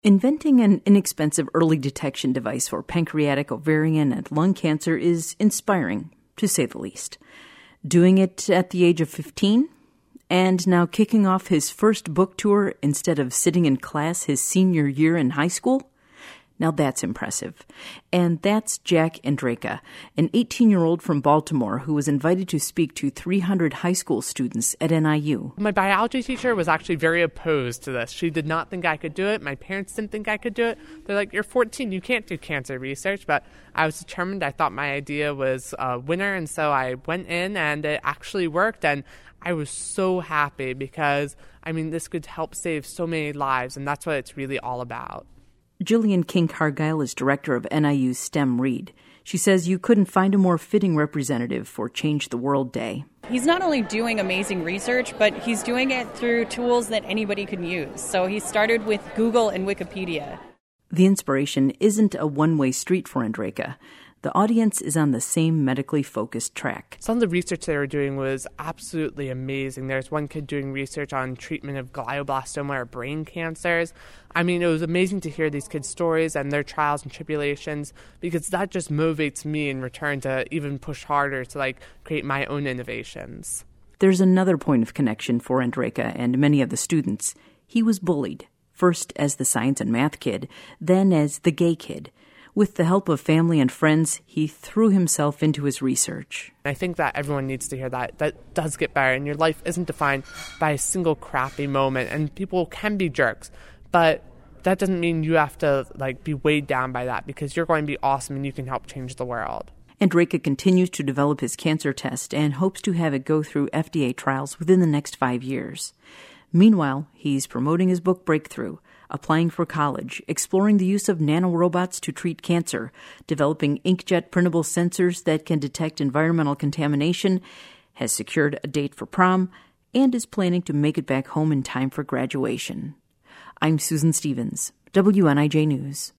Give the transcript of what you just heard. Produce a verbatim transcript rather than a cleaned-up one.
Inventing an inexpensive early detection device for pancreatic, ovarian, and lung cancer is inspiring, to say the least. Doing it at the age of fifteen, and now kicking off his first book tour instead of sitting in class his senior year in high school? Now that's impressive. And that's Jack Andreyka, an eighteen-year-old from Baltimore who was invited to speak to three hundred high school students at N I U. My biology teacher was actually very opposed to this. She did not think I could do it. My parents didn't think I could do it. They're like, you're fourteen, you can't do cancer research. But I was determined. I thought my idea was a winner, and so I went in, and it actually worked. And I was so happy because, I mean, this could help save so many lives, and that's what it's really all about. Jillian King Cargyle is director of N I U's STEM Read. She says you couldn't find a more fitting representative for Change the World Day. He's not only doing amazing research, but he's doing it through tools that anybody can use. So he started with Google and Wikipedia. The inspiration isn't a one-way street for Andreyka. The audience is on the same medically focused track. Some of the research they were doing was absolutely amazing. There's one kid doing research on treatment of glioblastoma or brain cancers. I mean, it was amazing to hear these kids' stories and their trials and tribulations, because that just motivates me in return to even push harder to like create my own innovations. There's another point of connection for Andreyka and many of the students. He was bullied, first as the science and math kid, then as the gay kid. With the help of family and friends, he threw himself into his research. I think that everyone needs to hear that. That does get better, and your life isn't defined by a single crappy moment, and people can be jerks, but that doesn't mean you have to like be weighed down by that, because you're going to be awesome and you can help change the world. Andreyka continues to develop his cancer test and hopes to have it go through F D A trials within the next five years. Meanwhile, he's promoting his book Breakthrough, applying for college, exploring the use of nanorobots to treat cancer, developing inkjet printable sensors that can detect environmental contamination, has secured a date for prom, and is planning to make it back home in time for graduation. I'm Susan Stevens, W N I J News.